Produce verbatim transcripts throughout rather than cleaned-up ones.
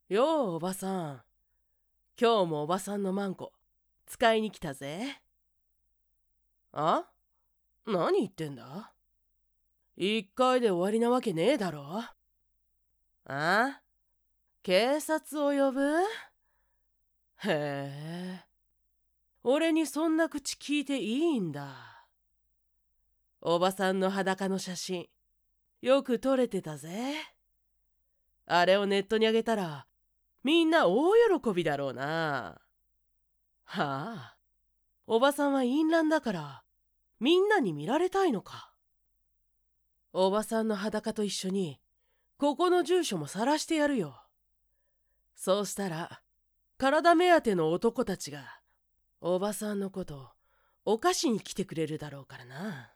ようおばさん、今日もおばさんのマンコ使いに来たぜ。あ、何言ってんだ。一回で終わりなわけねえだろ。あ、警察を呼ぶ？へえ、俺にそんな口聞いていいんだ。おばさんの裸の写真よく撮れてたぜ。あれをネットに上げたらみんな大喜びだろうな。はあ、おばさんは淫乱だからみんなに見られたいのか。おばさんの裸と一緒にここの住所も晒してやるよ。そうしたら体目当ての男たちがおばさんのことお菓子に来てくれるだろうからな。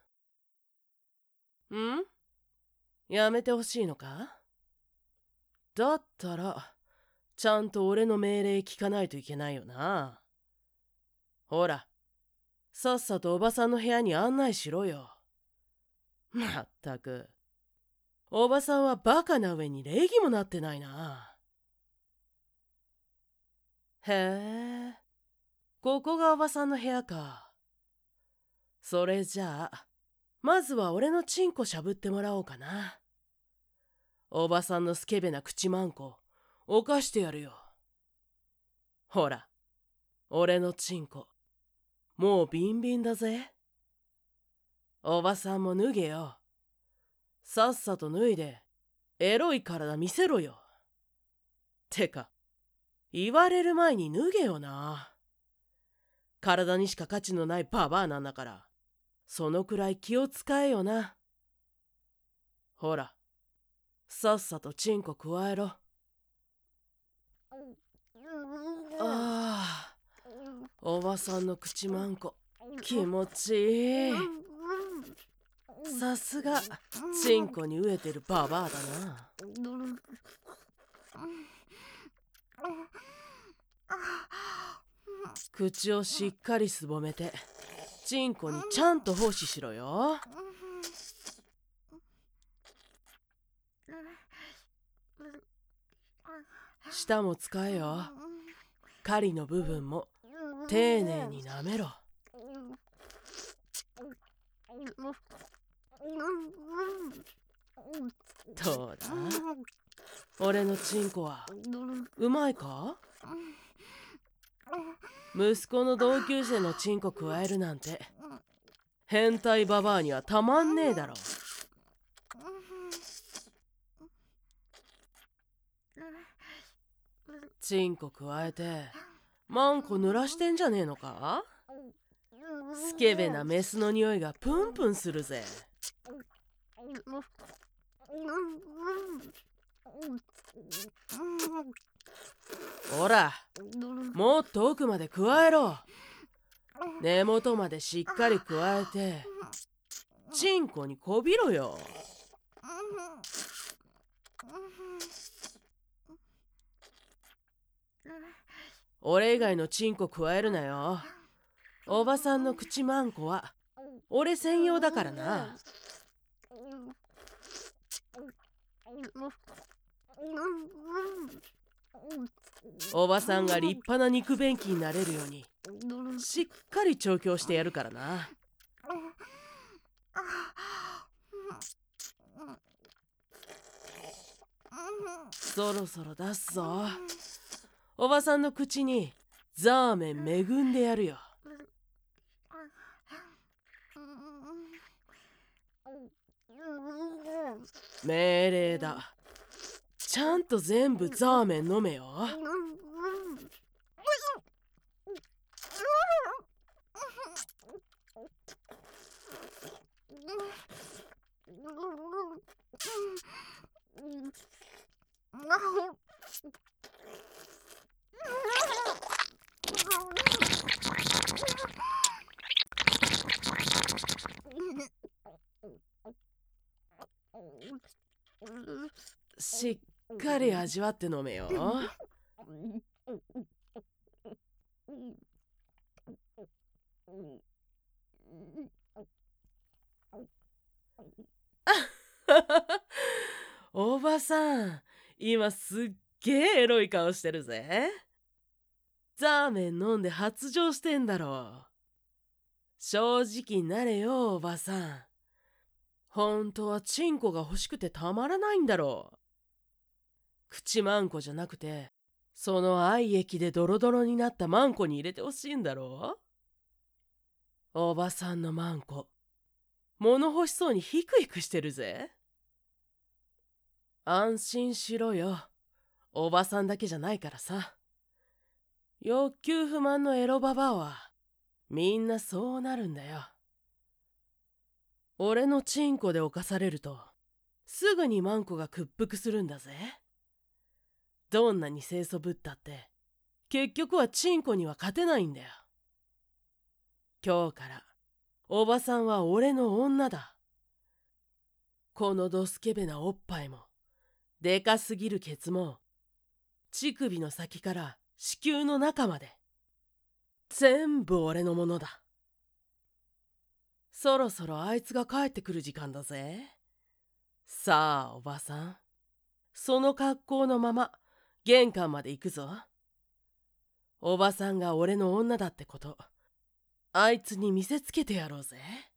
ん？やめてほしいのか？だったらちゃんと俺の命令聞かないといけないよな。ほら、さっさとおばさんの部屋に案内しろよ。まったく、おばさんはバカな上に礼儀もなってないな。へえ、ここがおばさんの部屋か。それじゃあまずは俺のチンコしゃぶってもらおうかな。おばさんのスケベな口マンコ犯してやるよ。ほら、俺のチンコもうビンビンだぜ。おばさんも脱げよ。さっさと脱いでエロい体見せろよ。てか、言われる前に脱げよな。体にしか価値のないババアなんだから、そのくらい気を使えよな。ほら、さっさとチンコくわえろ。ああ、おばさんの口マンコ気持ちいい。さすがチンコに飢えてるババアだな。口をしっかりすぼめてチンコにちゃんと奉仕しろよ。舌も使えよ。狩りの部分も丁寧に舐めろ。どうだ、俺のチンコはうまいか？息子の同級生のチンコくわえるなんて変態ババアにはたまんねえだろ。チンコくわえてマンコ濡らしてんじゃねえのか？スケベなメスの匂いがプンプンするぜ。ほら、もっと奥までくわえろ。根元までしっかりくわえてチンコにこびろよ。俺以外のチンコくわえるなよ。おばさんの口マンコは俺専用だからな。おばさんが立派な肉便器になれるようにしっかり調教してやるからな。そろそろ出すぞ。おばさんの口にザーメン恵んでやるよ。命令だ。ちゃんと全部ザーメン飲めよ。しっかり味わって飲めよ。おばさん、今すっげえエロい顔してるぜ。ザーメン飲んで発情してんだろ。正直になれよ、おばさん。本当はチンコが欲しくてたまらないんだろう。口マンコじゃなくて、その愛液でドロドロになったマンコに入れてほしいんだろう。おばさんのマンコ、物欲しそうにヒクヒクしてるぜ。安心しろよ。おばさんだけじゃないからさ。欲求不満のエロババアは、みんなそうなるんだよ。俺のチンコで侵されると、すぐにマンコが屈服するんだぜ。どんなに清楚ぶったって、結局はチンコには勝てないんだよ。今日から、おばさんは俺の女だ。このドスケベなおっぱいも、でかすぎるケツも、乳首の先から子宮の中まで、全部俺のものだ。そろそろあいつが帰ってくる時間だぜ。さあ、おばさん。その格好のまま、玄関まで行くぞ。おばさんが俺の女だってこと、あいつに見せつけてやろうぜ。